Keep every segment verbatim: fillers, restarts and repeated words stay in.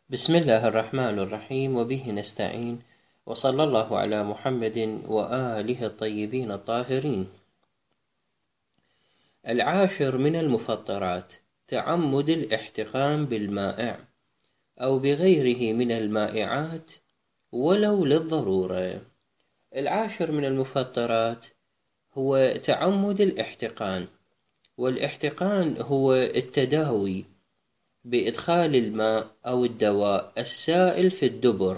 بسم الله الرحمن الرحيم، وبه نستعين، وصلى الله على محمد وآله الطيبين الطاهرين. العاشر من المفطرات تعمد الاحتقان بالمائع أو بغيره من المائعات ولو للضرورة. العاشر من المفطرات هو تعمد الاحتقان، والاحتقان هو التداوي بإدخال الماء أو الدواء السائل في الدبر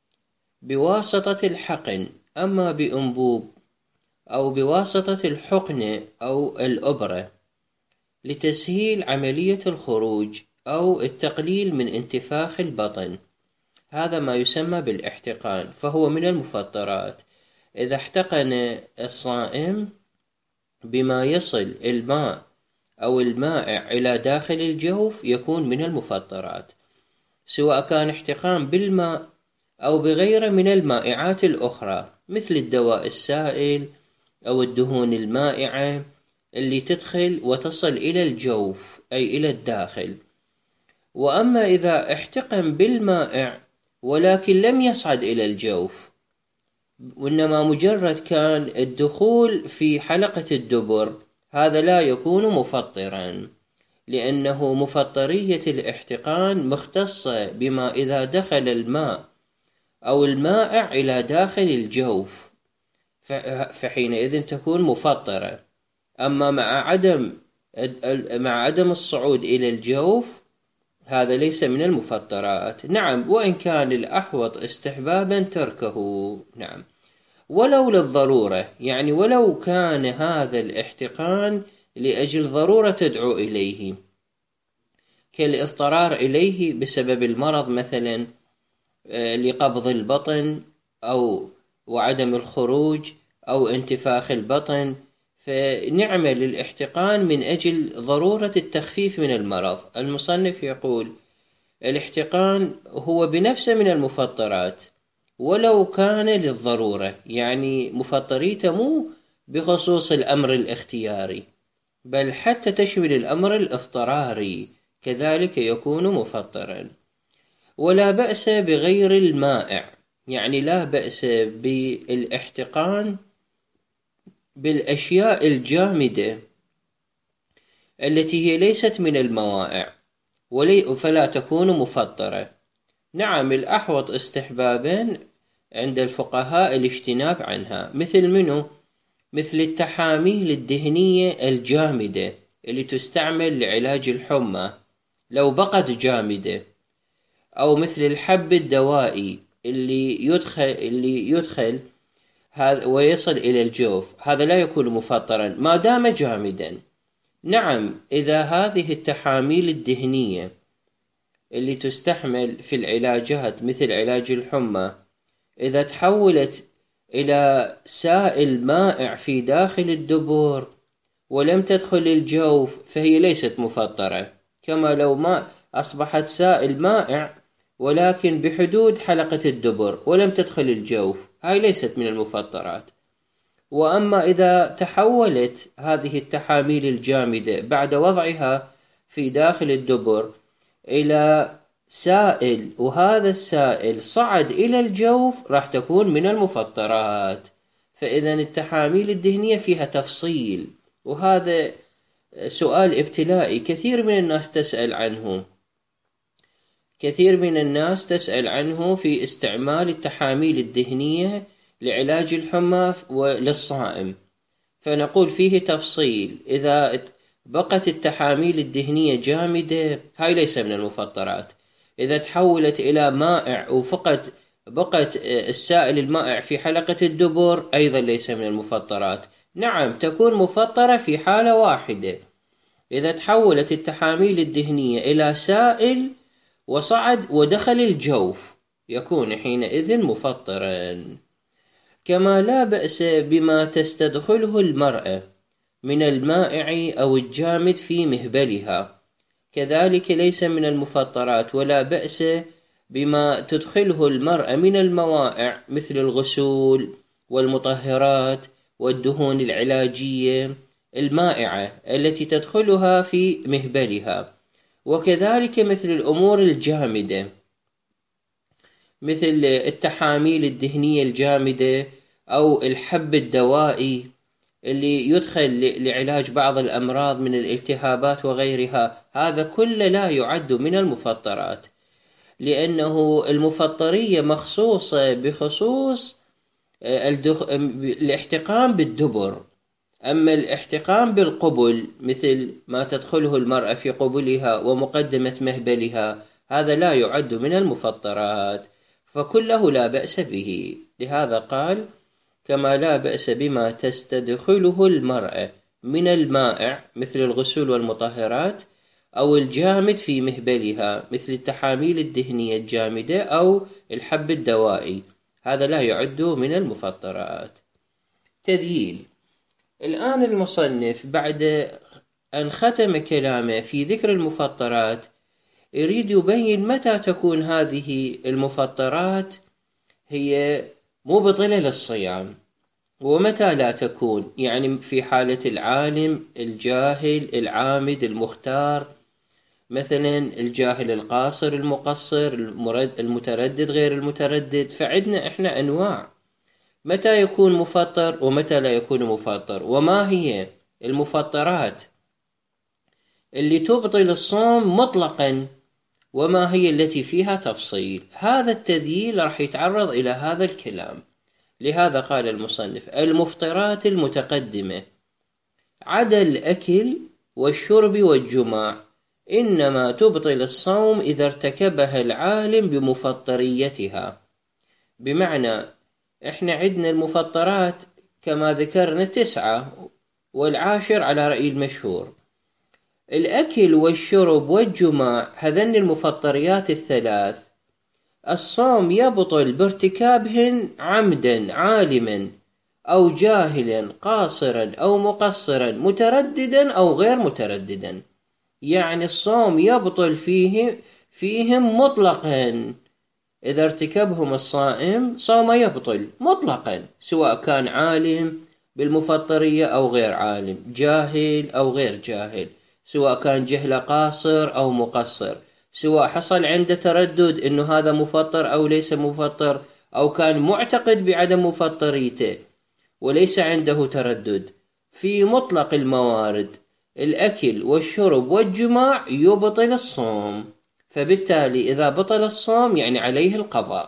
بواسطة الحقن، أما بأنبوب أو بواسطة الحقنة أو الأبرة لتسهيل عملية الخروج أو التقليل من انتفاخ البطن. هذا ما يسمى بالاحتقان، فهو من المفطرات. إذا احتقن الصائم بما يصل الماء أو المائع إلى داخل الجوف يكون من المفطرات، سواء كان احتقان بالماء أو بغيره من المائعات الأخرى، مثل الدواء السائل أو الدهون المائعة اللي تدخل وتصل إلى الجوف أي إلى الداخل. وأما إذا احتقن بالمائع ولكن لم يصعد إلى الجوف، وإنما مجرد كان الدخول في حلقة الدبر، هذا لا يكون مفطرا، لأنه مفطرية الاحتقان مختصة بما إذا دخل الماء أو المائع إلى داخل الجوف، فحينئذ تكون مفطرة. أما مع عدم مع عدم الصعود إلى الجوف، هذا ليس من المفطرات. نعم، وإن كان الأحوط استحبابا تركه. نعم، ولو للضرورة، يعني ولو كان هذا الاحتقان لأجل ضرورة تدعو إليه، كالاضطرار إليه بسبب المرض مثلا، لقبض البطن أو وعدم الخروج أو انتفاخ البطن، فنعمل الاحتقان من أجل ضرورة التخفيف من المرض. المصنف يقول الاحتقان هو بنفسه من المفطرات ولو كان للضرورة، يعني مفطريته مو بخصوص الأمر الاختياري، بل حتى تشمل الأمر الاضطراري، كذلك يكون مفطرا. ولا بأس بغير المائع، يعني لا بأس بالاحتقان بالأشياء الجامدة التي هي ليست من الموائع، فلا تكون مفطرة. نعم، الأحوط استحبابا عند الفقهاء الاجتناب عنها، مثل منه مثل التحاميل الدهنية الجامدة اللي تستعمل لعلاج الحمى لو بقت جامدة، أو مثل الحب الدوائي اللي يدخل اللي يدخل هذا ويصل إلى الجوف، هذا لا يكون مفطرا ما دام جامدا. نعم، إذا هذه التحاميل الدهنية اللي تستحمل في العلاجات مثل علاج الحمى إذا تحولت إلى سائل مائع في داخل الدبر ولم تدخل الجوف، فهي ليست مفطرة، كما لو ما أصبحت سائل مائع ولكن بحدود حلقة الدبر ولم تدخل الجوف، هاي ليست من المفطرات. وأما إذا تحولت هذه التحاميل الجامدة بعد وضعها في داخل الدبر إلى سائل، وهذا السائل صعد إلى الجوف، راح تكون من المفطرات. فإذا التحاميل الدهنية فيها تفصيل، وهذا سؤال ابتلائي كثير من الناس تسأل عنه كثير من الناس تسأل عنه في استعمال التحاميل الدهنية لعلاج الحمى وللصائم. فنقول فيه تفصيل، إذا بقت التحاميل الدهنية جامدة هاي ليس من المفطرات. إذا تحولت إلى مائع وفقط بقت السائل المائع في حلقة الدبر أيضا ليس من المفطرات. نعم، تكون مفطرة في حالة واحدة، إذا تحولت التحاميل الدهنية إلى سائل وصعد ودخل الجوف يكون حينئذ مفطرا. كما لا بأس بما تستدخله المرأة من المائع أو الجامد في مهبلها، كذلك ليس من المفطرات. ولا بأس بما تدخله المرأة من الموائع مثل الغسول والمطهرات والدهون العلاجية المائعة التي تدخلها في مهبلها، وكذلك مثل الأمور الجامدة مثل التحاميل الدهنية الجامدة أو الحب الدوائي اللي يدخل لعلاج بعض الأمراض من الالتهابات وغيرها، هذا كله لا يعد من المفطرات، لأنه المفطرية مخصوصة بخصوص الدخ... الاحتقان بالدبر. أما الاحتقان بالقبل مثل ما تدخله المرأة في قبلها ومقدمة مهبلها، هذا لا يعد من المفطرات، فكله لا بأس به. لهذا قال: كما لا بأس بما تستدخله المرأة من المائع مثل الغسول والمطهرات، أو الجامد في مهبلها مثل التحاميل الدهنية الجامدة أو الحب الدوائي، هذا لا يعد من المفطرات. تذييل. الآن المصنف بعد أن ختم كلامه في ذكر المفطرات يريد يبين متى تكون هذه المفطرات هي مبطلة للصيام ومتى لا تكون، يعني في حالة العالم الجاهل العامد المختار، مثلا الجاهل القاصر المقصر المتردد غير المتردد. فعندنا احنا أنواع متى يكون مفطر ومتى لا يكون مفطر، وما هي المفطرات اللي تبطل الصوم مطلقا وما هي التي فيها تفصيل. هذا التذييل راح يتعرض إلى هذا الكلام. لهذا قال المصنف: المفطرات المتقدمة عدا الأكل والشرب والجماع إنما تبطل الصوم إذا ارتكبها العالم بمفطريتها. بمعنى إحنا عندنا المفطرات كما ذكرنا تسعة، والعاشر على رأي المشهور. الأكل والشرب والجماع هذين المفطريات الثلاث، الصوم يبطل بارتكابهن عمدا عالما أو جاهلا قاصرا أو مقصرا مترددا أو غير مترددا. يعني الصوم يبطل فيه فيهم مطلقا، إذا ارتكبهم الصائم صوم يبطل مطلقا، سواء كان عالم بالمفطرية أو غير عالم، جاهل أو غير جاهل، سواء كان جهل قاصر أو مقصر، سواء حصل عنده تردد إنه هذا مفطر أو ليس مفطر، أو كان معتقد بعدم مفطريته وليس عنده تردد. في مطلق الموارد الأكل والشرب والجماع يبطل الصوم، فبالتالي إذا بطل الصوم يعني عليه القضاء.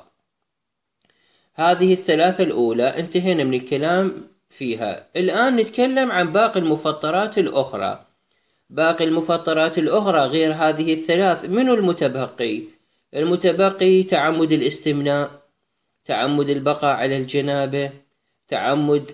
هذه الثلاثة الأولى انتهينا من الكلام فيها. الآن نتكلم عن باقي المفطرات الأخرى. باقي المفطرات الأخرى غير هذه الثلاث، منو المتبقي؟ المتبقي تعمد الاستمناء، تعمد البقاء على الجنابة، تعمد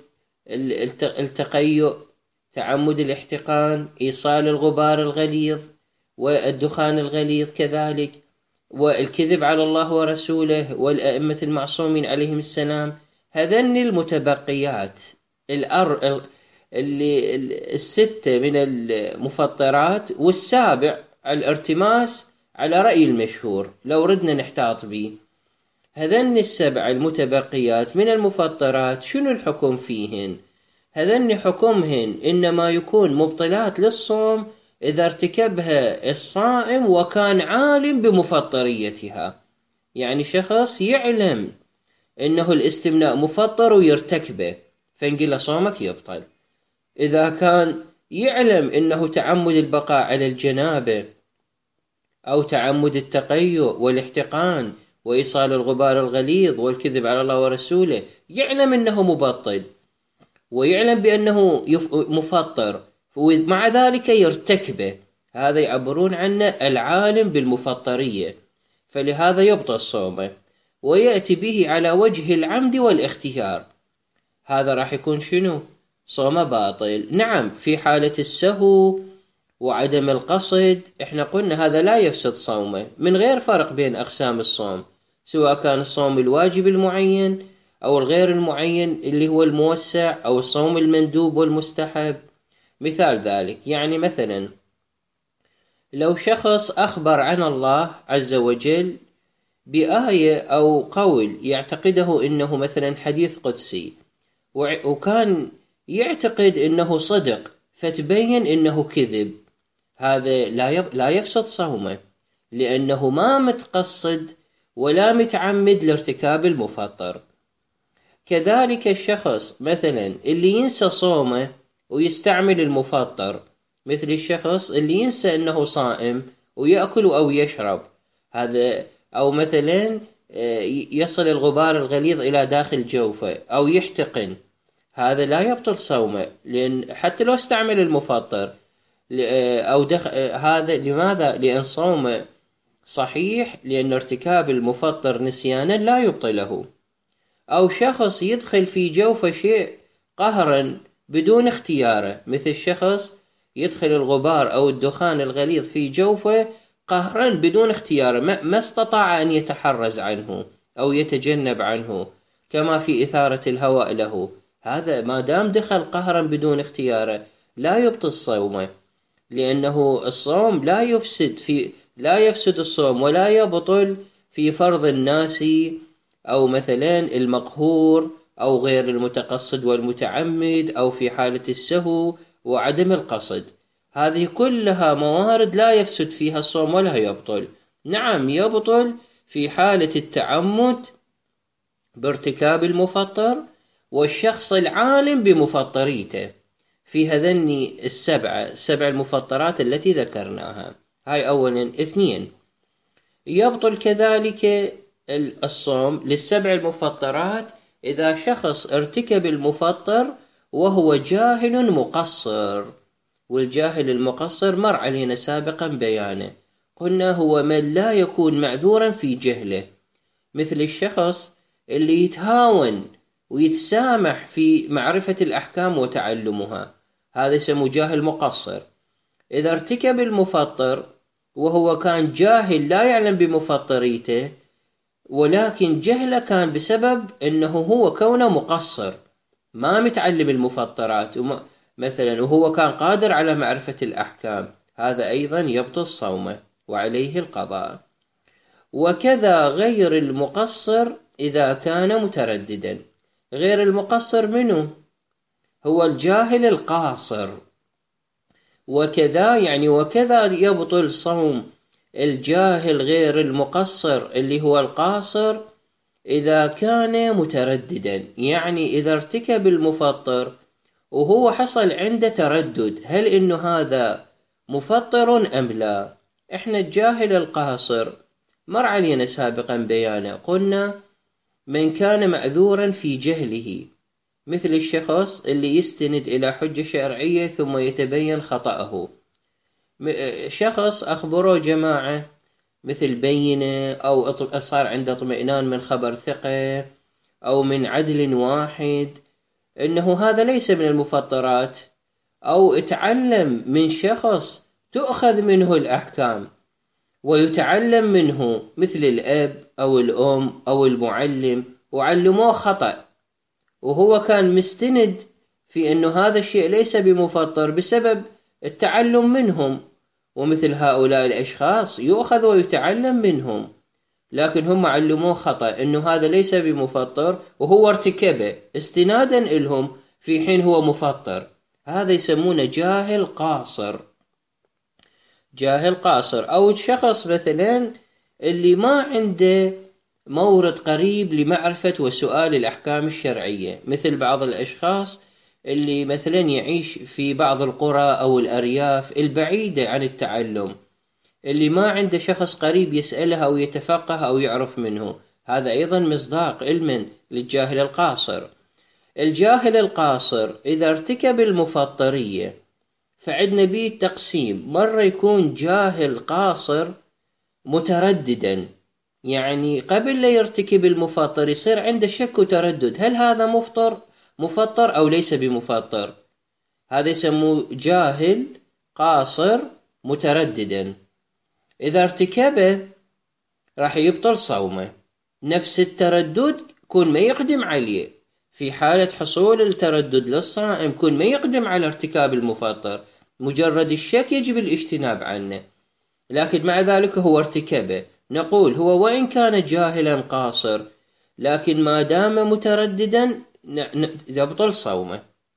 التقيؤ، تعمد الاحتقان، إيصال الغبار الغليظ والدخان الغليظ كذلك، والكذب على الله ورسوله والأئمة المعصومين عليهم السلام. هذين المتبقيات الأر... اللي الستة من المفطرات، والسابع الارتماس على رأي المشهور لو ردنا نحتاط به. هذين السبع المتبقيات من المفطرات شنو الحكم فيهن؟ هذين حكمهن إنما يكون مبطلات للصوم إذا ارتكبها الصائم وكان عالم بمفطريتها. يعني شخص يعلم إنه الاستمناء مفطر ويرتكبه فنقول صومك يبطل. إذا كان يعلم إنه تعمد البقاء على الجنابة أو تعمد التقيؤ والاحتقان وإيصال الغبار الغليظ والكذب على الله ورسوله، يعلم إنه مبطل ويعلم بأنه مفطر ومع ذلك يرتكبه، هذا يعبرون عنه العالم بالمفطرية، فلهذا يبطل صومه ويأتي به على وجه العمد والاختيار. هذا راح يكون شنو؟ صوم باطل. نعم، في حالة السهو وعدم القصد احنا قلنا هذا لا يفسد صومه، من غير فرق بين أقسام الصوم، سواء كان الصوم الواجب المعين أو الغير المعين اللي هو الموسع، أو الصوم المندوب والمستحب. مثال ذلك يعني مثلا لو شخص أخبر عن الله عز وجل بآية أو قول يعتقده إنه مثلا حديث قدسي، وكان يعتقد إنه صدق فتبين إنه كذب، هذا لا لا يفسد صومه، لأنه ما متقصد ولا متعمد لارتكاب المفطر. كذلك الشخص مثلا اللي ينسى صومه ويستعمل المفطر، مثل الشخص اللي ينسى أنه صائم ويأكل أو يشرب، هذا أو مثلا يصل الغبار الغليظ إلى داخل جوفه أو يحتقن، هذا لا يبطل صومه، لأن حتى لو استعمل المفطر أو دخ... هذا لماذا؟ لأن صومه صحيح، لأن ارتكاب المفطر نسيانا لا يبطله. أو شخص يدخل في جوفه شيء قهرا بدون اختياره، مثل شخص يدخل الغبار أو الدخان الغليظ في جوفه قهرا بدون اختياره، ما استطاع أن يتحرز عنه أو يتجنب عنه، كما في إثارة الهواء له، هذا ما دام دخل قهرا بدون اختياره لا يبطل صومه، لأنه الصوم لا يفسد في لا يفسد الصوم ولا يبطل في فرض الناس أو مثلا المقهور أو غير المتقصد والمتعمد أو في حالة السهو وعدم القصد، هذه كلها موارد لا يفسد فيها الصوم ولا يبطل. نعم يبطل في حالة التعمد بارتكاب المفطر والشخص العالم بمفطريته، في هذين السبعة سبع المفطرات التي ذكرناها. هاي أولا. اثنين، يبطل كذلك الصوم للسبع المفطرات إذا شخص ارتكب المفطر وهو جاهل مقصر، والجاهل المقصر مر علينا سابقا بيانه، قلنا هو من لا يكون معذورا في جهله، مثل الشخص اللي يتهاون ويتسامح في معرفة الأحكام وتعلمها، هذا اسمه جاهل مقصر. إذا ارتكب المفطر وهو كان جاهل لا يعلم بمفطريته، ولكن جهله كان بسبب أنه هو كونه مقصر ما متعلم المفطرات مثلا، وهو كان قادر على معرفة الأحكام، هذا أيضا يبطل صومه وعليه القضاء. وكذا غير المقصر إذا كان مترددا. غير المقصر منه هو الجاهل القاصر، وكذا يعني وكذا يبطل صوم الجاهل غير المقصر اللي هو القاصر إذا كان مترددا، يعني إذا ارتكب المفطر وهو حصل عنده تردد هل إنه هذا مفطر أم لا. إحنا الجاهل القاصر مر علينا سابقا بيانه، قلنا من كان معذورا في جهله، مثل الشخص اللي يستند إلى حجة شرعية ثم يتبين خطأه، شخص أخبره جماعة مثل بينة أو صار عنده اطمئنان من خبر ثقة أو من عدل واحد إنه هذا ليس من المفطرات، أو اتعلم من شخص تؤخذ منه الأحكام ويتعلم منه مثل الأب أو الأم أو المعلم وعلموه خطأ، وهو كان مستند في أنه هذا الشيء ليس بمفطر بسبب التعلم منهم، ومثل هؤلاء الأشخاص يؤخذ ويتعلم منهم، لكن هم علموه خطأ أنه هذا ليس بمفطر وهو ارتكبه استنادا إلهم في حين هو مفطر، هذا يسمونه جاهل قاصر. جاهل قاصر. أو شخص مثلا اللي ما عنده مورد قريب لمعرفة وسؤال الأحكام الشرعية، مثل بعض الأشخاص اللي مثلا يعيش في بعض القرى أو الأرياف البعيدة عن التعلم، اللي ما عنده شخص قريب يسأله أو يتفقه أو يعرف منه، هذا أيضا مصداق علما للجاهل القاصر. الجاهل القاصر إذا ارتكب المفطرية فعندنا بيه تقسيم، مرة يكون جاهل قاصر مترددا، يعني قبل لا يرتكب المفطر يصير عنده شك وتردد هل هذا مفطر مفطر أو ليس بمفطر، هذا يسموه جاهل قاصر مترددا. إذا ارتكبه راح يبطل صومه. نفس التردد كون ما يقدم عليه، في حالة حصول التردد للصائم كون ما يقدم على ارتكاب المفطر، مجرد الشك يجب الاجتناب عنه، لكن مع ذلك هو ارتكبه، نقول هو وإن كان جاهلا قاصر لكن ما دام مترددا يبطل صومه.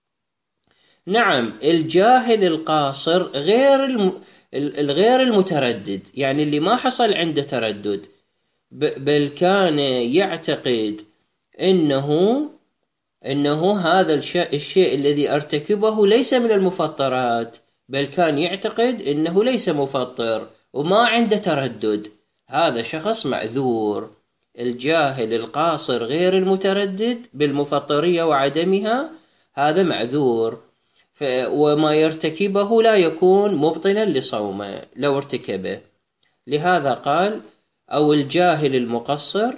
نعم الجاهل القاصر غير الم... الغير المتردد، يعني اللي ما حصل عنده تردد بل كان يعتقد إنه إنه هذا الشيء الذي أرتكبه ليس من المفطرات، بل كان يعتقد إنه ليس مفطر وما عنده تردد. هذا شخص معذور. الجاهل القاصر غير المتردد بالمفطرية وعدمها هذا معذور، وما يرتكبه لا يكون مبطلا لصومه لو ارتكبه. لهذا قال أو الجاهل المقصر،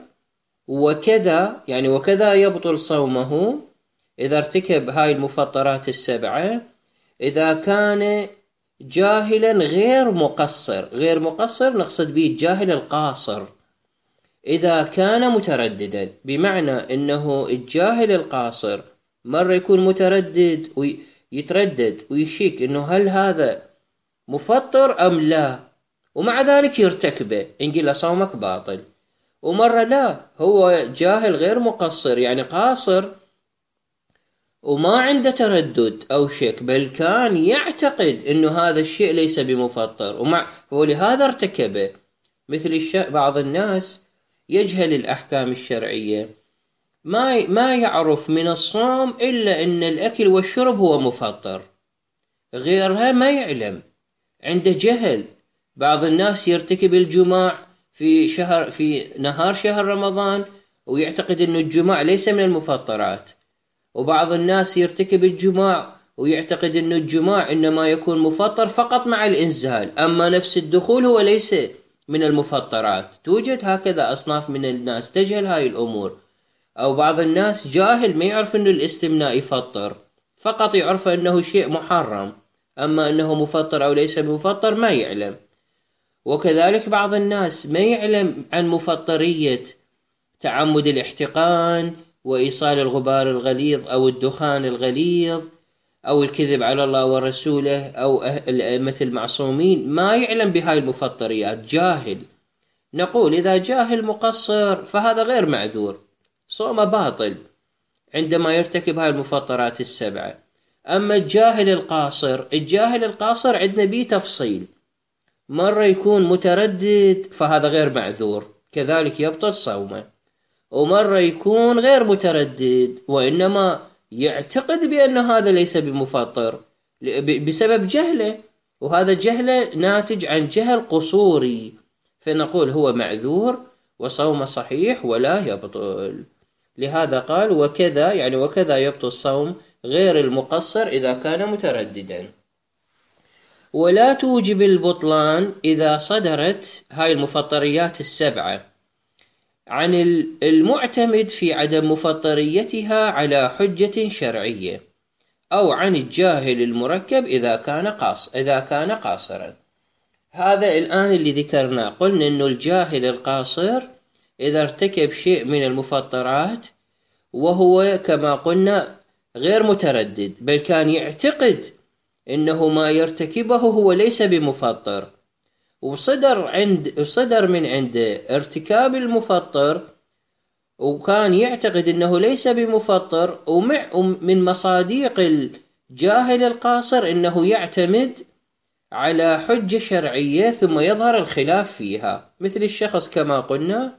وكذا يعني وكذا يبطل صومه إذا ارتكب هاي المفطرات السبعة إذا كان جاهلا غير مقصر. غير مقصر نقصد به الجاهل القاصر. إذا كان مترددا بمعنى أنه الجاهل القاصر مرة يكون متردد ويتردد ويشيك أنه هل هذا مفطر أم لا، ومع ذلك يرتكبه، إن صومك باطل. ومرة لا، هو جاهل غير مقصر يعني قاصر وما عنده تردد أو شك، بل كان يعتقد أنه هذا الشيء ليس بمفطر ومع هو لهذا ارتكبه. مثل الش... بعض الناس يجهل الأحكام الشرعية، ما ما يعرف من الصوم إلا أن الأكل والشرب هو مفطر، غيرها ما يعلم، عنده جهل. بعض الناس يرتكب الجماع في شهر في نهار شهر رمضان ويعتقد أن الجماع ليس من المفطرات، وبعض الناس يرتكب الجماع ويعتقد أن الجماع إنما يكون مفطر فقط مع الإنزال، أما نفس الدخول هو ليس من المفطرات. توجد هكذا أصناف من الناس تجهل هاي الأمور. أو بعض الناس جاهل ما يعرف أن الاستمناء يفطر، فقط يعرف أنه شيء محرم، أما أنه مفطر أو ليس مفطر ما يعلم. وكذلك بعض الناس ما يعلم عن مفطرية تعمد الاحتقان وإيصال الغبار الغليظ أو الدخان الغليظ أو الكذب على الله ورسوله أو الأئمة المعصومين، ما يعلم بهاي المفطريات، جاهل. نقول إذا جاهل مقصر فهذا غير معذور، صوم باطل عندما يرتكب هاي المفطرات السبعة. أما الجاهل القاصر، الجاهل القاصر عندنا بيه تفصيل، مرة يكون متردد فهذا غير معذور كذلك يبطل صومه، ومرة يكون غير متردد وإنما يعتقد بأن هذا ليس بمفطر بسبب جهله، وهذا جهله ناتج عن جهل قصوري، فنقول هو معذور وصوم صحيح ولا يبطل. لهذا قال وكذا يعني وكذا يبطل الصوم غير المقصر إذا كان مترددا. ولا توجب البطلان إذا صدرت هاي المفطريات السبعة عن المعتمد في عدم مفطريتها على حجة شرعية، أو عن الجاهل المركب إذا كان قاص إذا كان قاصرا. هذا الآن اللي ذكرنا، قلنا إنه الجاهل القاصر إذا ارتكب شيء من المفطرات وهو كما قلنا غير متردد، بل كان يعتقد إنه ما يرتكبه هو ليس بمفطر، وصدر عند صدر من عنده ارتكاب المفطر وكان يعتقد انه ليس بمفطر، ومن مصادق الجاهل القاصر انه يعتمد على حجة شرعية ثم يظهر الخلاف فيها. مثل الشخص كما قلنا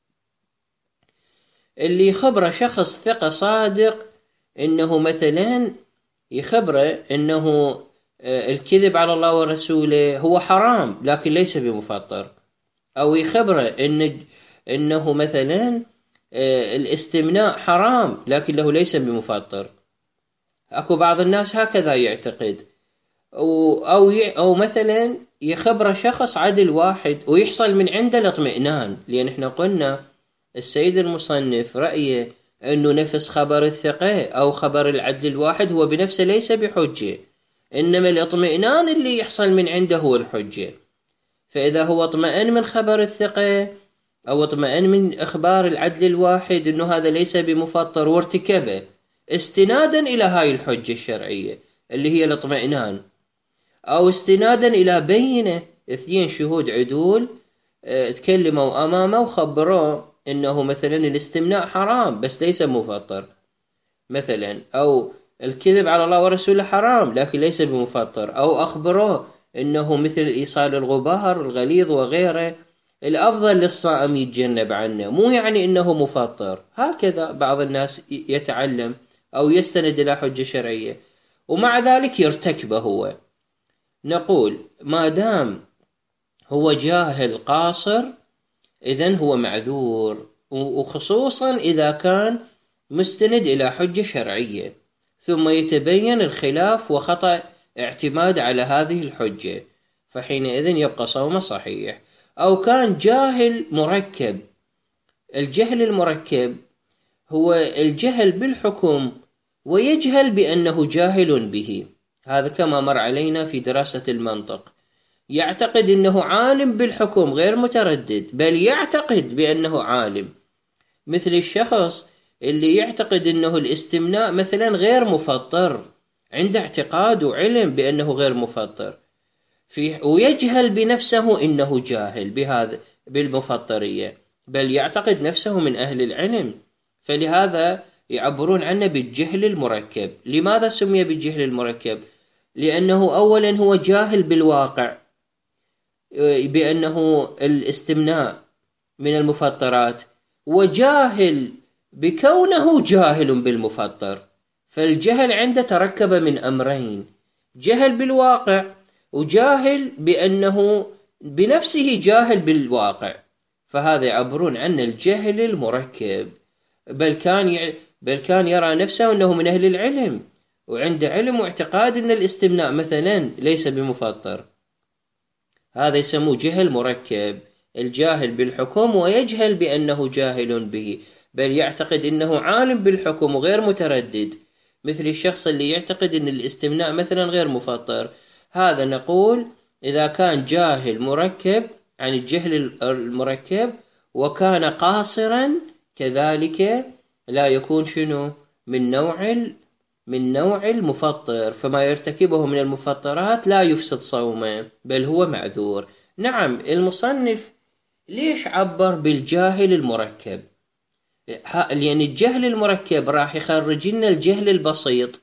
اللي يخبره شخص ثقة صادق انه مثلا يخبره انه الكذب على الله ورسوله هو حرام لكن ليس بمفطر، أو يخبره إن إنه مثلا الاستمناء حرام لكن له ليس بمفطر. أكو بعض الناس هكذا يعتقد. أو أو أو مثلا يخبره شخص عدل واحد ويحصل من عنده الاطمئنان، لأن إحنا قلنا السيد المصنف رأيه إنه نفس خبر الثقة أو خبر العدل الواحد هو بنفسه ليس بحجة، إنما الاطمئنان اللي يحصل من عنده هو الحجة. فإذا هو اطمئن من خبر الثقة أو اطمئن من إخبار العدل الواحد إنه هذا ليس بمفطر وارتكبه استنادا إلى هاي الحجة الشرعية اللي هي الاطمئنان، أو استنادا إلى بينة اثنين شهود عدول اه تكلموا أمامه وخبروه إنه مثلا الاستمناء حرام بس ليس مفطر مثلا، أو الكذب على الله ورسوله حرام لكن ليس بمفطر، أو أخبروه إنه مثل إيصال الغبار الغليظ وغيره الأفضل للصائم يتجنب عنه، مو يعني إنه مفطر. هكذا بعض الناس يتعلم أو يستند إلى حجة شرعية ومع ذلك يرتكبه هو. نقول ما دام هو جاهل قاصر إذن هو معذور، وخصوصا إذا كان مستند إلى حجة شرعية ثم يتبين الخلاف وخطأ اعتماد على هذه الحجة، فحينئذ يبقى صومه صحيح. أو كان جاهل مركب. الجهل المركب هو الجهل بالحكم ويجهل بأنه جاهل به، هذا كما مر علينا في دراسة المنطق. يعتقد أنه عالم بالحكم غير متردد، بل يعتقد بأنه عالم، مثل الشخص اللي يعتقد أنه الاستمناء مثلا غير مفطر، عنده اعتقاد وعلم بأنه غير مفطر، في ويجهل بنفسه إنه جاهل بهذا بالمفطرية، بل يعتقد نفسه من أهل العلم. فلهذا يعبرون عنه بالجهل المركب. لماذا سمي بالجهل المركب؟ لأنه أولا هو جاهل بالواقع بأنه الاستمناء من المفطرات، وجاهل بكونه جاهل بالمفطر. فالجهل عنده تركب من أمرين: جهل بالواقع وجاهل بأنه بنفسه جاهل بالواقع. فهذا يعبرون عن الجهل المركب. بل كان ي... بل كان يرى نفسه أنه من أهل العلم وعنده علم واعتقاد أن الاستمناء مثلا ليس بمفطر. هذا يسموه جهل مركب، الجاهل بالحكم ويجهل بأنه جاهل به، بل يعتقد أنه عالم بالحكم وغير متردد، مثل الشخص اللي يعتقد أن الاستمناء مثلا غير مفطر. هذا نقول إذا كان جاهل مركب عن الجهل المركب وكان قاصرا كذلك لا يكون شنو من نوع من نوع المفطر، فما يرتكبه من المفطرات لا يفسد صومه بل هو معذور. نعم، المصنف ليش عبر بالجاهل المركب؟ لأن الجهل المركب راح يخرج لنا الجهل البسيط.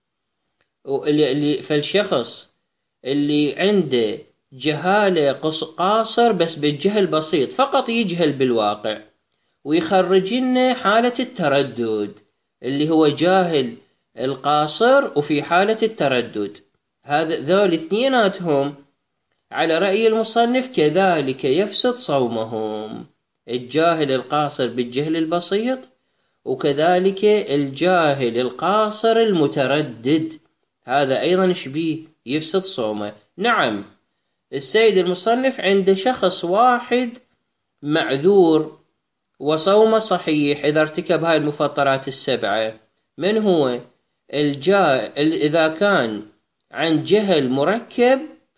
فالشخص اللي عنده جهالة قاصر بس بالجهل بسيط فقط يجهل بالواقع، ويخرج لنا حالة التردد اللي هو جاهل القاصر وفي حالة التردد. هذا ذول اثنيناتهم على رأي المصنف كذلك يفسد صومهم، الجاهل القاصر بالجهل البسيط وكذلك الجاهل القاصر المتردد، هذا أيضا شبيه يفسد صومه. نعم، السيد المصنف عنده شخص واحد معذور وصومه صحيح إذا ارتكب هاي المفطرات السبعة. من هو؟ الجاهل إذا كان عن جهل مركب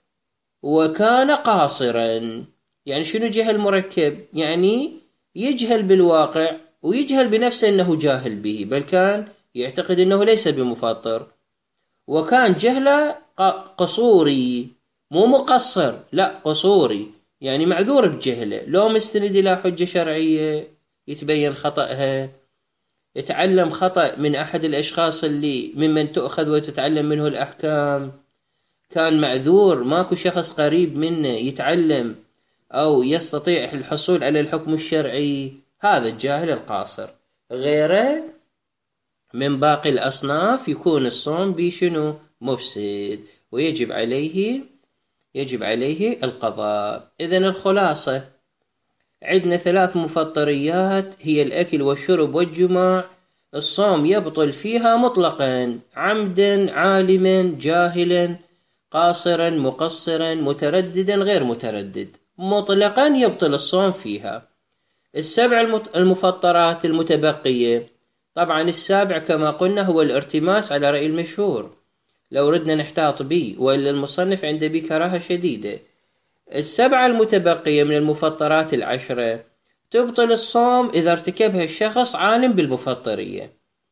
وكان قاصرا. يعني شنو جهل مركب؟ يعني يجهل بالواقع ويجهل بنفسه أنه جاهل به، بل كان يعتقد أنه ليس بمفطر، وكان جهله قصوري مو مقصر، لا قصوري، يعني معذور بجهله، لو مستند إلى حجة شرعية يتبين خطأها، يتعلم خطأ من أحد الأشخاص اللي ممن تؤخذ وتتعلم منه الأحكام، كان معذور، ماكو شخص قريب منه يتعلم أو يستطيع الحصول على الحكم الشرعي، هذا الجاهل القاصر. غيره من باقي الأصناف يكون الصوم بشنو مفسد ويجب عليه يجب عليه القضاء. إذن الخلاصة عندنا ثلاث مفطريات هي الأكل والشرب والجماع، الصوم يبطل فيها مطلقا، عمدا عالما جاهلا قاصرا مقصرا مترددا غير متردد، مطلقا يبطل الصوم فيها. السبع المفطرات المتبقية، طبعا السابع كما قلنا هو الارتماس على رأي المشهور لو ردنا نحتاط به، وإلا المصنف عنده به كراهة شديدة. السبعة المتبقية من المفطرات العشرة تبطل الصوم إذا ارتكبها الشخص عالم بالمفطرية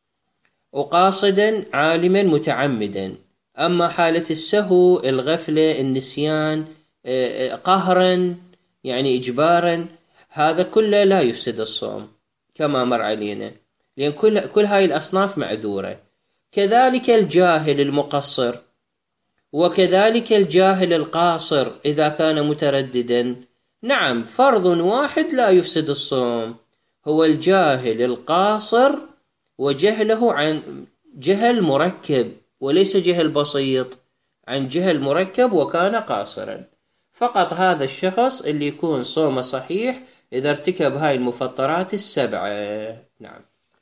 وقاصدا عالما متعمدا. أما حالة السهو، الغفلة، النسيان، قهرا يعني إجبارا، هذا كله لا يفسد الصوم كما مر علينا، لأن كل, كل هاي الأصناف معذورة. كذلك الجاهل المقصر وكذلك الجاهل القاصر إذا كان مترددا، نعم، فرض واحد لا يفسد الصوم، هو الجاهل القاصر، وجهله عن جهل مركب وليس جهل بسيط، عن جهل مركب وكان قاصرا. فقط هذا الشخص اللي يكون صومه صحيح إذا ارتكب هاي المفطرات السبعة. نعم.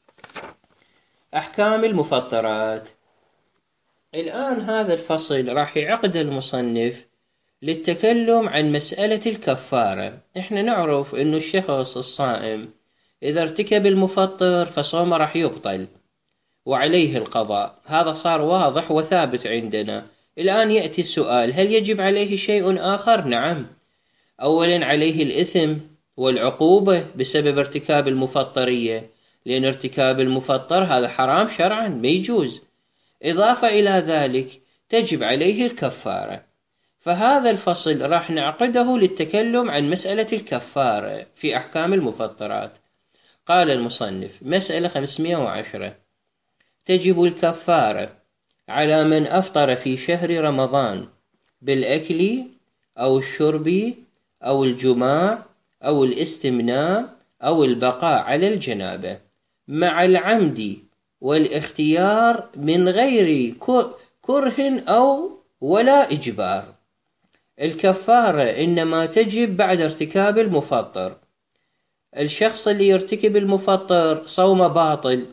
أحكام المفطرات. الآن هذا الفصل راح يعقد المصنف للتكلم عن مسألة الكفارة. احنا نعرف انه الشخص الصائم اذا ارتكب المفطر فصومه راح يبطل وعليه القضاء، هذا صار واضح وثابت عندنا. الآن يأتي السؤال: هل يجب عليه شيء آخر؟ نعم، أولا عليه الإثم والعقوبة بسبب ارتكاب المفطرية، لأن ارتكاب المفطر هذا حرام شرعا ما يجوز. إضافة إلى ذلك تجب عليه الكفارة. فهذا الفصل راح نعقده للتكلم عن مسألة الكفارة في أحكام المفطرات. قال المصنف: مسألة خمسمائة وعشرة: تجب الكفارة على من أفطر في شهر رمضان بالأكل أو الشرب أو الجماع أو الاستمناء أو البقاء على الجنابة مع العمد والاختيار من غير كره أو ولا إجبار. الكفارة إنما تجب بعد ارتكاب المفطر. الشخص اللي يرتكب المفطر صوم باطل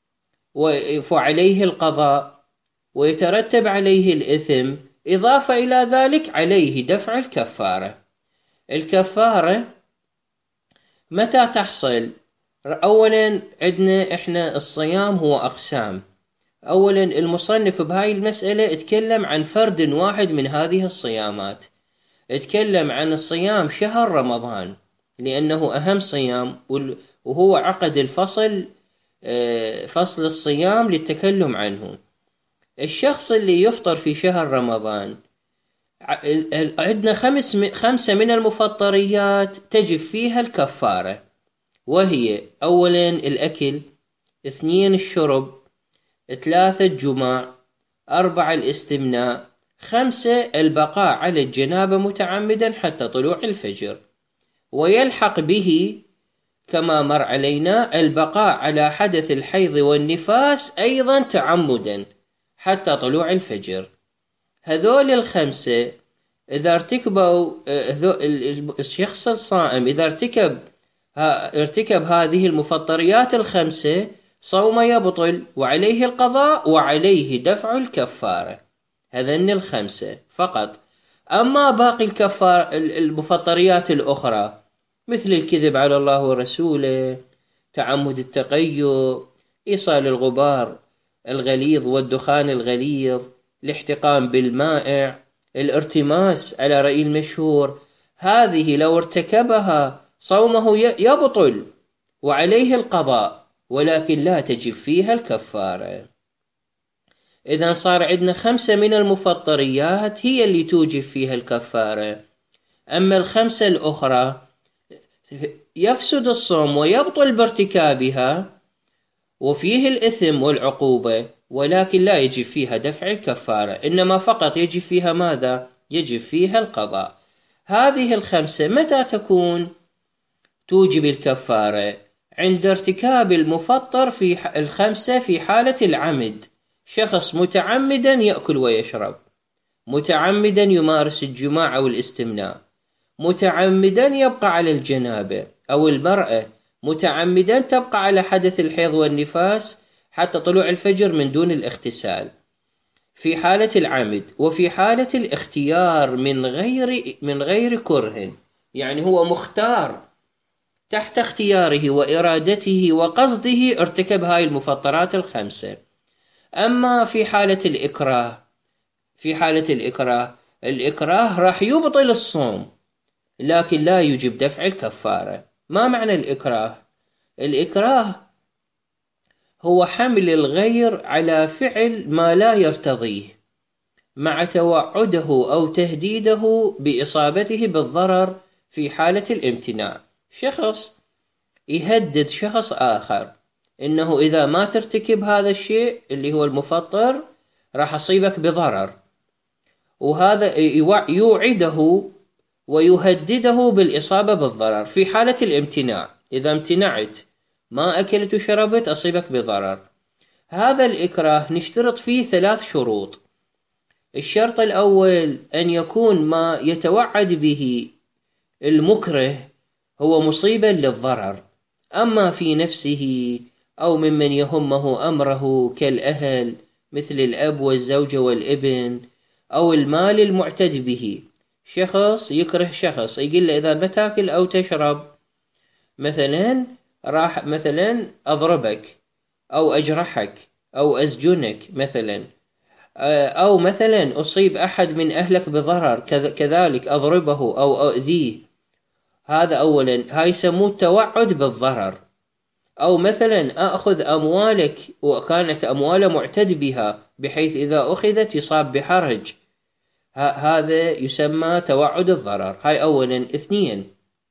وعليه القضاء ويترتب عليه الإثم، إضافة إلى ذلك عليه دفع الكفارة. الكفارة متى تحصل؟ أولا عندنا إحنا الصيام هو أقسام. أولا المصنف بهاي المسألة اتكلم عن فرد واحد من هذه الصيامات، اتكلم عن الصيام شهر رمضان لأنه أهم صيام، وهو عقد الفصل فصل الصيام للتكلم عنه. الشخص اللي يفطر في شهر رمضان عندنا خمس خمسة من المفطريات تجب فيها الكفارة، وهي: أولا الأكل، اثنين الشرب، ثلاثة الجماع، أربعة الاستمناء، خمسة البقاء على الجنابة متعمدا حتى طلوع الفجر. ويلحق به كما مر علينا البقاء على حدث الحيض والنفاس أيضا تعمدا حتى طلوع الفجر. هذول الخمسة إذا ارتكبوا الشخص الصائم إذا ارتكب ارتكب هذه المفطريات الخمسة صوم يبطل وعليه القضاء وعليه دفع الكفارة. هذين الخمسة فقط. أما باقي الكفار المفطريات الأخرى مثل الكذب على الله ورسوله، تعمد التقيؤ، إيصال الغبار الغليظ والدخان الغليظ، الاحتقان بالمائع، الارتماس على رأي المشهور، هذه لو ارتكبها صومه يبطل وعليه القضاء ولكن لا تجب فيها الكفارة. إذن صار عندنا خمسة من المفطريات هي اللي توجب فيها الكفارة. أما الخمسة الأخرى يفسد الصوم ويبطل بارتكابها وفيه الإثم والعقوبة، ولكن لا يجب فيها دفع الكفارة، إنما فقط يجب فيها ماذا؟ يجب فيها القضاء. هذه الخمسة متى تكون توجب الكفارة؟ عند ارتكاب المفطر في الخمسة في حالة العمد. شخص متعمدا يأكل ويشرب، متعمدا يمارس الجماع أو الاستمناء، متعمدا يبقى على الجنابة، أو المرأة متعمدا تبقى على حدث الحيض والنفاس حتى طلوع الفجر من دون الاغتسال في حالة العمد. وفي حالة الاختيار من غير من غير كره، يعني هو مختار تحت اختياره وإرادته وقصده ارتكب هاي المفطرات الخمسة. أما في حالة الإكراه في حالة الإكراه الإكراه راح يبطل الصوم لكن لا يجب دفع الكفارة. ما معنى الإكراه؟ الإكراه هو حمل الغير على فعل ما لا يرتضيه مع توعده أو تهديده بإصابته بالضرر في حالة الامتناع. شخص يهدد شخص آخر إنه إذا ما ترتكب هذا الشيء اللي هو المفطر راح أصيبك بضرر، وهذا يوعده ويهدده بالإصابة بالضرر. في حالة الامتناع، إذا امتنعت ما أكلت وشربت أصيبك بضرر. هذا الإكراه نشترط فيه ثلاث شروط. الشرط الأول أن يكون ما يتوعد به المكره هو مصيبا للضرر، أما في نفسه أو ممن يهمه أمره كالأهل مثل الأب والزوجة والابن، أو المال المعتد به. شخص يكره شخص، يقول له إذا ما تاكل أو تشرب مثلا راح مثلا أضربك أو أجرحك أو أسجنك مثلا، أو مثلا أصيب أحد من أهلك بضرر كذلك أضربه أو أؤذيه. هذا أولا، هاي يسموه التوعد بالضرر. أو مثلا أخذ أموالك وكانت أموال معتد بها بحيث إذا أخذت يصاب بحرج، هذا يسمى توعد الضرر. هاي أولا. اثنين،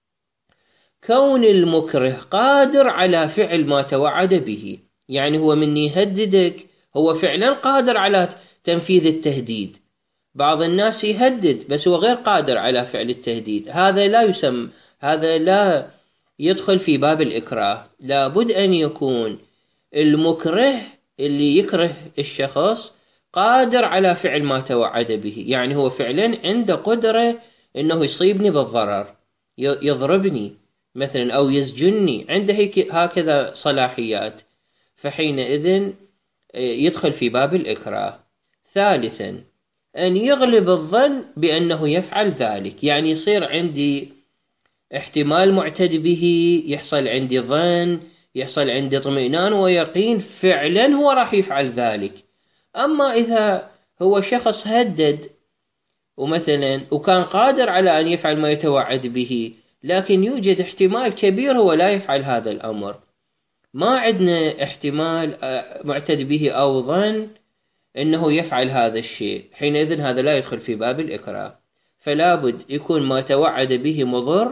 كون المكره قادر على فعل ما توعد به، يعني هو من يهددك هو فعلا قادر على تنفيذ التهديد. بعض الناس يهدد بس هو غير قادر على فعل التهديد، هذا لا يسمى، هذا لا يدخل في باب الإكراه. لابد أن يكون المكره اللي يكره الشخص قادر على فعل ما توعد به، يعني هو فعلا عنده قدرة أنه يصيبني بالضرر، يضربني مثلا أو يسجنني، عنده هيك هكذا صلاحيات، فحينئذ يدخل في باب الإكراه. ثالثا، أن يغلب الظن بأنه يفعل ذلك، يعني يصير عندي احتمال معتد به، يحصل عندي ظن، يحصل عندي اطمئنان ويقين فعلا هو راح يفعل ذلك. أما إذا هو شخص هدد ومثلا وكان قادر على أن يفعل ما يتوعد به، لكن يوجد احتمال كبير هو لا يفعل هذا الأمر، ما عندنا احتمال معتد به أو ظن أنه يفعل هذا الشيء، حينئذ هذا لا يدخل في باب الإكراه. فلا بد يكون ما توعد به مضر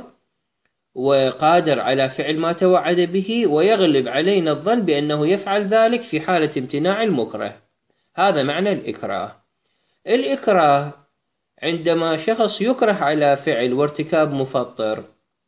وقادر على فعل ما توعد به، ويغلب علينا الظن بأنه يفعل ذلك في حالة امتناع المكره. هذا معنى الإكراه. الإكراه عندما شخص يكره على فعل وارتكاب مفطر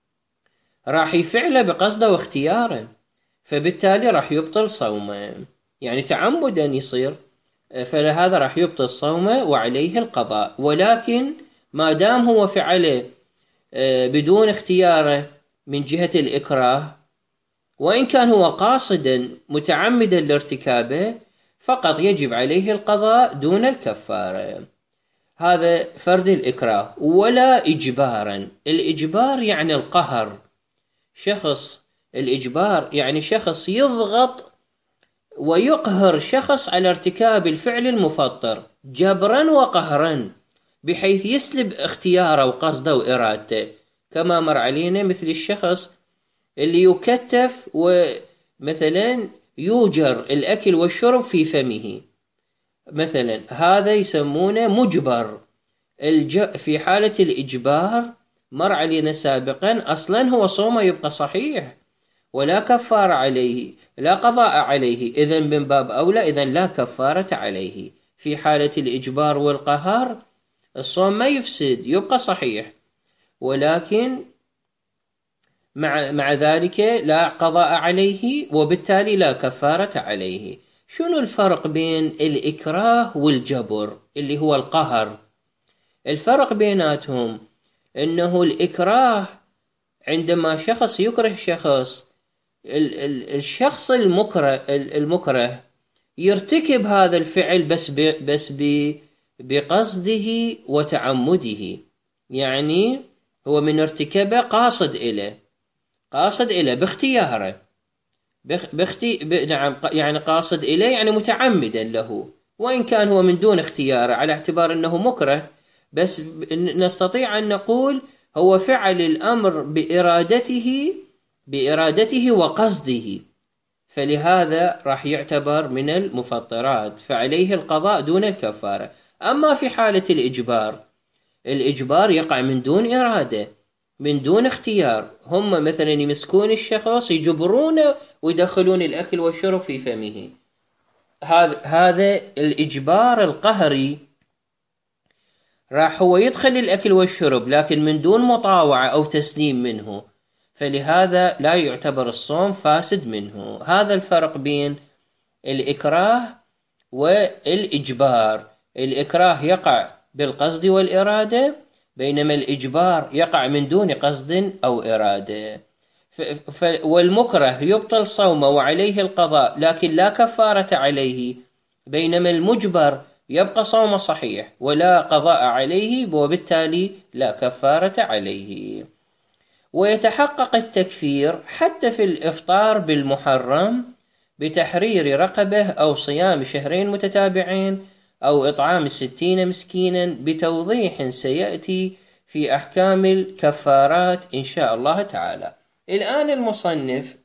راح يفعله بقصده واختياره، فبالتالي راح يبطل صومه، يعني تعمدا يصير، فلهذا راح يبطل صومه وعليه القضاء. ولكن ما دام هو فعله بدون اختياره من جهة الإكراه، وإن كان هو قاصدا متعمدا لارتكابه، فقط يجب عليه القضاء دون الكفارة. هذا فرد الإكراه. ولا إجبارا، الإجبار يعني القهر، شخص الإجبار يعني شخص يضغط ويقهر شخص على ارتكاب الفعل المفطر جبرا وقهرا، بحيث يسلب اختياره وقصده وإرادته، كما مر علينا مثل الشخص اللي يكتف ومثلا يوجر الأكل والشرب في فمه مثلا، هذا يسمونه مجبر. الج... في حالة الإجبار مر علينا سابقا أصلا هو صومه يبقى صحيح ولا كفار عليه، لا قضاء عليه، إذن من باب أولى إذن لا كفارة عليه. في حالة الإجبار والقهر الصوم ما يفسد يبقى صحيح، ولكن مع, مع ذلك لا قضاء عليه وبالتالي لا كفارة عليه. شنو الفرق بين الإكراه والجبر اللي هو القهر؟ الفرق بيناتهم أنه الإكراه عندما شخص يكره شخص، الشخص المكره المكره يرتكب هذا الفعل بس بس بقصده وتعمده، يعني هو من ارتكابه قاصد إليه قاصد إليه باختياره باختي ب... نعم يعني قاصد إليه يعني متعمدا له، وإن كان هو من دون اختياره على اعتبار أنه مكره، بس نستطيع أن نقول هو فعل الأمر بإرادته بإرادته وقصده، فلهذا راح يعتبر من المفطرات، فعليه القضاء دون الكفارة. أما في حالة الإجبار، الإجبار يقع من دون إرادة من دون اختيار، هم مثلا يمسكون الشخص يجبرونه ويدخلون الأكل والشرب في فمه، هذا هذا الإجبار القهري، راح هو يدخل الأكل والشرب لكن من دون مطاوعة أو تسليم منه، فلهذا لا يعتبر الصوم فاسد منه. هذا الفرق بين الإكراه والإجبار. الإكراه يقع بالقصد والإرادة، بينما الإجبار يقع من دون قصد أو إرادة. والمكره يبطل صومه وعليه القضاء لكن لا كفارة عليه، بينما المجبر يبقى صومه صحيح ولا قضاء عليه وبالتالي لا كفارة عليه. ويتحقق التكفير حتى في الإفطار بالمحرم بتحرير رقبة أو صيام شهرين متتابعين أو إطعام ستين مسكينا، بتوضيح سيأتي في أحكام الكفارات إن شاء الله تعالى. الآن المصنف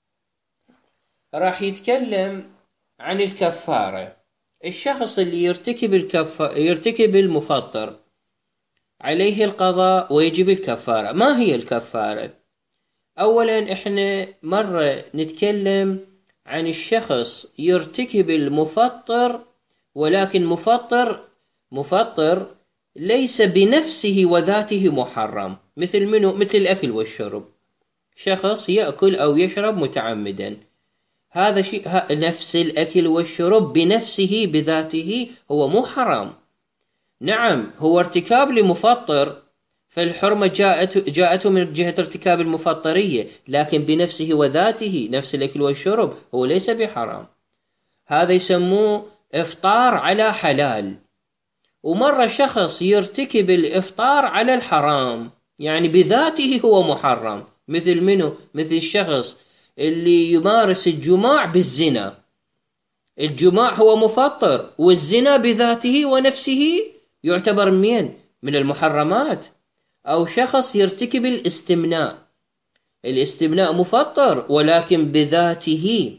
راح يتكلم عن الكفارة. الشخص اللي يرتكب الكف... يرتكب المفطر عليه القضاء ويجب الكفارة. ما هي الكفارة؟ أولا إحنا مرة نتكلم عن الشخص يرتكب المفطر، ولكن مفطر مفطر ليس بنفسه وذاته محرم، مثل منه مثل الأكل والشرب. شخص يأكل أو يشرب متعمدا، هذا شيء نفس الأكل والشرب بنفسه بذاته هو مو حرام. نعم هو ارتكاب لمفطر، فالحرمة جاءت جاءته من جهة ارتكاب المفطرية، لكن بنفسه وذاته نفس الأكل والشرب هو ليس بحرام. هذا يسموه إفطار على حلال. ومرة شخص يرتكب الإفطار على الحرام، يعني بذاته هو محرم، مثل منه مثل الشخص اللي يمارس الجماع بالزنا. الجماع هو مفطر، والزنا بذاته ونفسه يعتبر من من المحرمات. أو شخص يرتكب الاستمناء. الاستمناء مفطر ولكن بذاته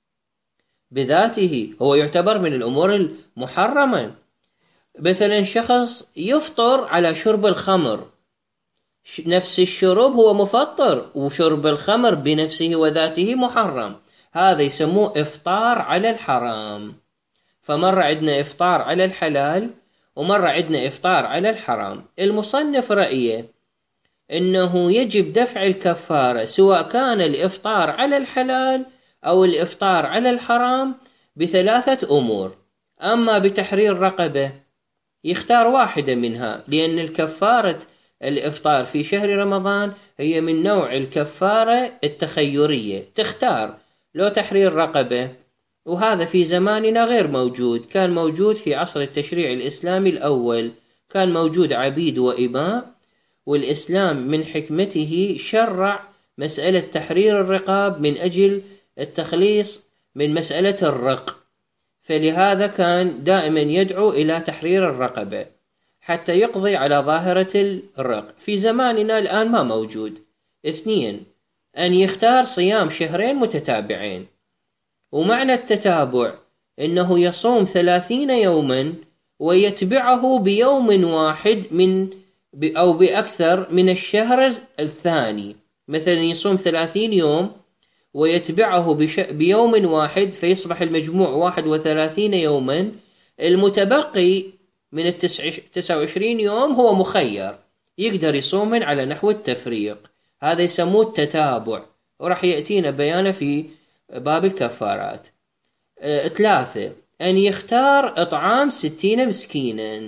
بذاته هو يعتبر من الأمور المحرمة. مثلا شخص يفطر على شرب الخمر، نفس الشرب هو مفطر، وشرب الخمر بنفسه وذاته محرم. هذا يسموه إفطار على الحرام. فمرة عندنا إفطار على الحلال ومرة عندنا إفطار على الحرام. المصنف رأيه إنه يجب دفع الكفارة سواء كان الإفطار على الحلال أو الإفطار على الحرام بثلاثة أمور. أما بتحرير رقبة يختار واحدة منها، لأن الكفارة الإفطار في شهر رمضان هي من نوع الكفارة التخيرية، تختار لو تحرير رقبة، وهذا في زماننا غير موجود. كان موجود في عصر التشريع الإسلامي الأول، كان موجود عبيد وإماء، والإسلام من حكمته شرع مسألة تحرير الرقاب من أجل التخليص من مسألة الرق، فلهذا كان دائما يدعو إلى تحرير الرقبة حتى يقضي على ظاهرة الرق. في زماننا الآن ما موجود. اثنين، أن يختار صيام شهرين متتابعين. ومعنى التتابع إنه يصوم ثلاثين يوما ويتبعه بيوم واحد من أو بأكثر من الشهر الثاني. مثلا يصوم ثلاثين يوم ويتبعه بيوم واحد فيصبح المجموع واحد وثلاثين يوما. المتبقي من التسعة وعشرين يوم هو مخير، يقدر يصومن على نحو التفريق. هذا يسموه التتابع، وراح يأتينا بيانه في باب الكفارات. أه ثلاثة، أن يختار إطعام ستين مسكينا.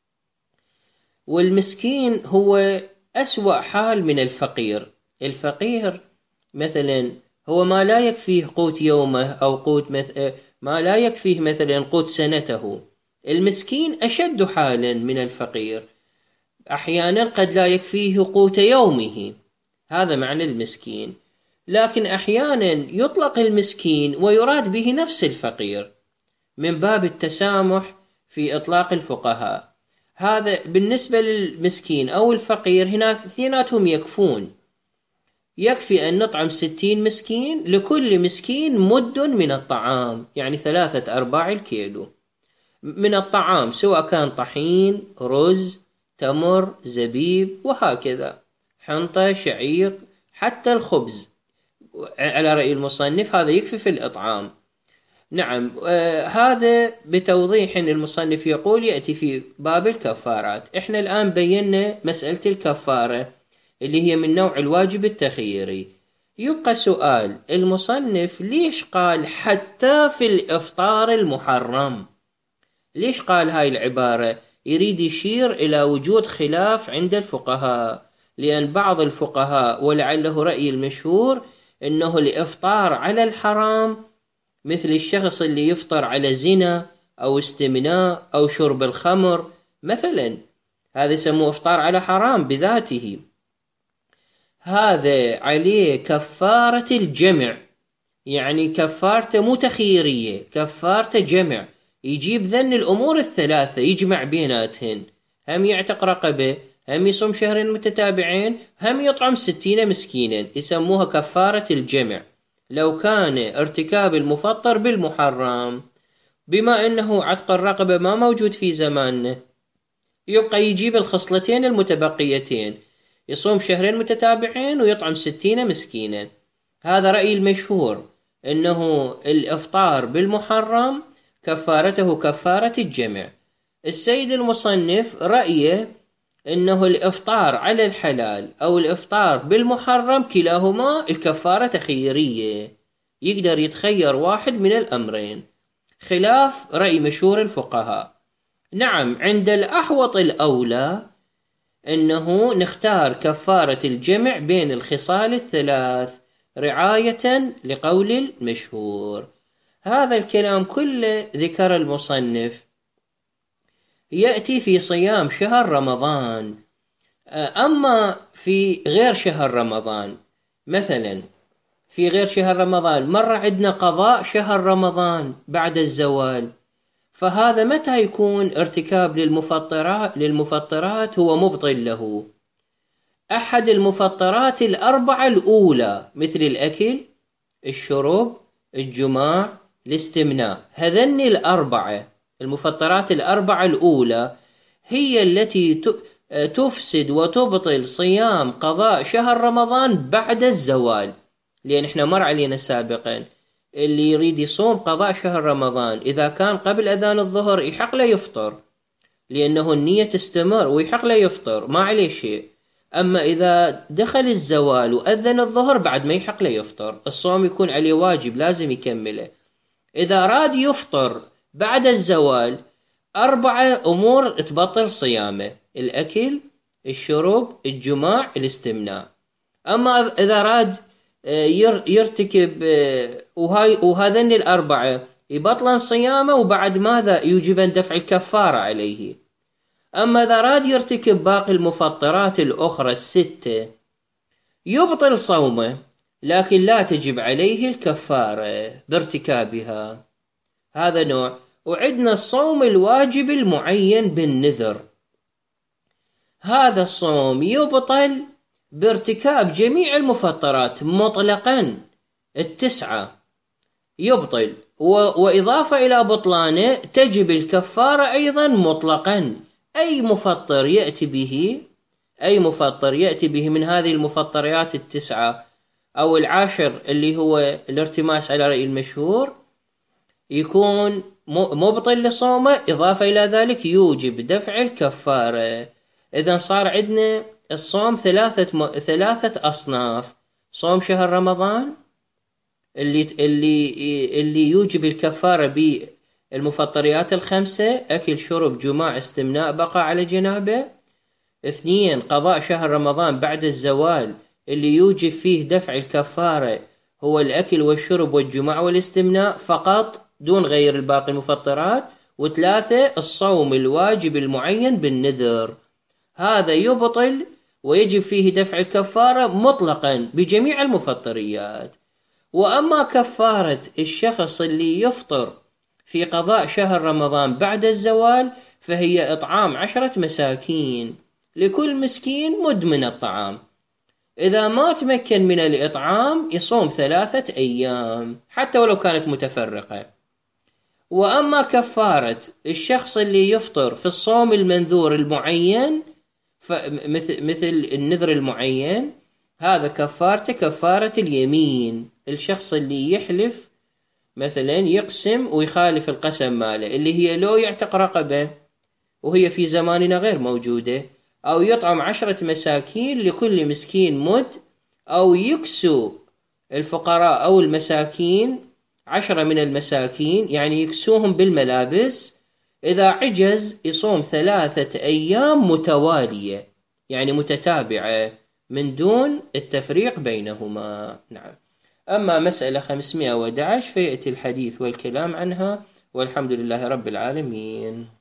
والمسكين هو أسوأ حال من الفقير. الفقير مثلا هو ما لا يكفيه قوت يومه أو قوت مث... ما لا يكفيه مثلا قوت سنته. المسكين أشد حالا من الفقير، أحيانا قد لا يكفيه قوت يومه، هذا معنى المسكين. لكن أحيانا يطلق المسكين ويراد به نفس الفقير من باب التسامح في إطلاق الفقهاء. هذا بالنسبة للمسكين أو الفقير، هنا اثنيناتهم يكفون. يكفي أن نطعم ستين مسكين، لكل مسكين مد من الطعام، يعني ثلاثة أرباع الكيلو من الطعام، سواء كان طحين، رز، تمر، زبيب، وهكذا، حنطة، شعير، حتى الخبز على رأي المصنف هذا يكفي في الإطعام. نعم. آه هذا بتوضيح أن المصنف يقول يأتي في باب الكفارات. إحنا الآن بينا مسألة الكفارة اللي هي من نوع الواجب التخييري. يبقى سؤال المصنف ليش قال حتى في الإفطار المحرم؟ ليش قال هاي العبارة؟ يريد يشير إلى وجود خلاف عند الفقهاء، لأن بعض الفقهاء ولعله رأي المشهور أنه الإفطار على الحرام مثل الشخص اللي يفطر على زنا أو استمناء أو شرب الخمر مثلا، هذا يسموه إفطار على حرام بذاته، هذا عليه كفارة الجمع، يعني كفارته مو تخييرية، كفارته جمع، يجيب ذن الأمور الثلاثة يجمع بيناتهن، هم يعتق رقبة، هم يصوم شهرين متتابعين، هم يطعم ستين مسكينا، يسموها كفارة الجمع لو كان ارتكاب المفطر بالمحرم. بما أنه عتق الرقبة ما موجود في زماننا، يبقى يجيب الخصلتين المتبقيتين، يصوم شهرين متتابعين ويطعم ستين مسكينا. هذا رأي المشهور أنه الإفطار بالمحرم كفارته كفارة الجمع. السيد المصنف رأيه أنه الإفطار على الحلال أو الإفطار بالمحرم كلاهما الكفارة تخييرية، يقدر يتخير واحد من الأمرين، خلاف رأي مشهور الفقهاء. نعم، عند الأحوط الأولى أنه نختار كفارة الجمع بين الخصال الثلاث رعاية لقول المشهور. هذا الكلام كله ذكر المصنف يأتي في صيام شهر رمضان. أما في غير شهر رمضان، مثلا في غير شهر رمضان مرة عندنا قضاء شهر رمضان بعد الزوال، فهذا متى يكون ارتكاب للمفطرات للمفطرات هو مبطل له؟ أحد المفطرات الأربعة الأولى مثل الأكل، الشرب، الجماع، الاستمناء، هذن الأربعة المفطرات الأربعة الأولى هي التي تفسد وتبطل صيام قضاء شهر رمضان بعد الزوال. لأن احنا مر علينا سابقا اللي يريد يصوم قضاء شهر رمضان إذا كان قبل أذان الظهر يحق له يفطر، لأنه النية تستمر ويحق له يفطر ما عليه شيء. أما إذا دخل الزوال وأذن الظهر بعد ما يحق له يفطر، الصوم يكون عليه واجب لازم يكمله. إذا راد يفطر بعد الزوال أربعة أمور تبطل صيامه: الأكل، الشرب، الجماع، الاستمناء. أما إذا راد يرتكب وهاي وهذين الأربعة يبطلن صيامه وبعد ماذا يجب أن دفع الكفارة عليه. أما إذا راد يرتكب باقي المفطرات الأخرى الستة يبطل صومه لكن لا تجب عليه الكفارة بارتكابها. هذا نوع. وعندنا الصوم الواجب المعين بالنذر، هذا الصوم يبطل بارتكاب جميع المفطرات مطلقا، التسعة يبطل، وإضافة إلى بطلانه تجب الكفارة أيضا مطلقا. أي مفطر يأتي به أي مفطر يأتي به من هذه المفطريات التسعة أو العاشر اللي هو الارتماس على رأي المشهور يكون مبطل لصومه، إضافة إلى ذلك يوجب دفع الكفارة. إذن صار عندنا الصوم ثلاثة م... ثلاثة أصناف: صوم شهر رمضان اللي اللي اللي يوجب الكفارة بالمفطريات الخمسة: أكل، شرب، جماع، استمناء، بقاء على جنابه. اثنين، قضاء شهر رمضان بعد الزوال اللي يوجب فيه دفع الكفارة هو الأكل والشرب والجماع والاستمناء فقط دون غير الباقي المفطرات. وثلاثة، الصوم الواجب المعين بالنذر، هذا يبطل ويجب فيه دفع الكفارة مطلقا بجميع المفطريات. وأما كفارة الشخص اللي يفطر في قضاء شهر رمضان بعد الزوال فهي إطعام عشرة مساكين، لكل مسكين مد من الطعام. إذا ما تمكن من الإطعام يصوم ثلاثة أيام حتى ولو كانت متفرقة. وأما كفارة الشخص اللي يفطر في الصوم المنذور المعين مثل مثل النذر المعين، هذا كفارته كفارة اليمين. الشخص اللي يحلف مثلا يقسم ويخالف القسم ماله اللي هي لو يعتق رقبة وهي في زماننا غير موجودة، أو يطعم عشرة مساكين لكل مسكين مد، أو يكسو الفقراء أو المساكين عشرة من المساكين، يعني يكسوهم بالملابس. إذا عجز يصوم ثلاثة أيام متوالية، يعني متتابعة من دون التفريق بينهما. نعم. أما مسألة خمسمائة وأحد عشر فيأتي الحديث والكلام عنها، والحمد لله رب العالمين.